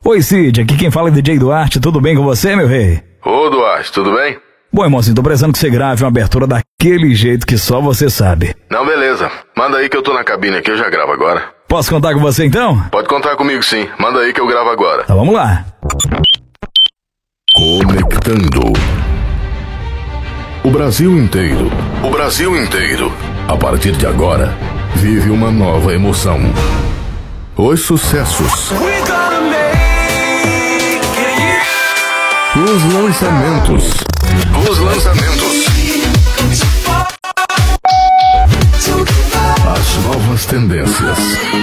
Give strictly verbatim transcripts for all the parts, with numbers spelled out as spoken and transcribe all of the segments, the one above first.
Oi, Cid, aqui quem fala é D J Duarte, tudo bem com você, meu rei? Ô, Duarte, tudo bem? Bom, irmãozinho, tô precisando que você grave uma abertura daquele jeito que só você sabe. Não, beleza. Manda aí que eu tô na cabine aqui, eu já gravo agora. Posso contar com você então? Pode contar comigo sim, manda aí que eu gravo agora. Então vamos lá. Conectando o Brasil inteiro. O Brasil inteiro. A partir de agora, vive uma nova emoção. Os sucessos. Os lançamentos. Os lançamentos. As novas tendências.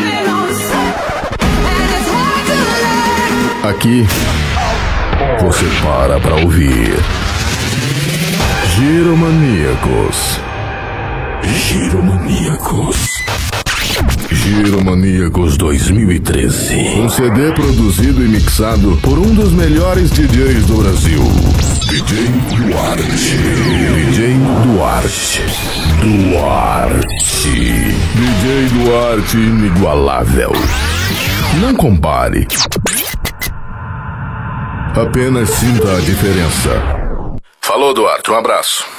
Aqui você para pra ouvir Giromaníacos. Giromaníacos. Giromaníacos dois mil e treze. Um C D produzido e mixado por um dos melhores D Js do Brasil, D J Duarte. D J Duarte. Duarte. D J Duarte inigualável. Não compare. Apenas sinta a diferença. Falou, Duarte. Um abraço.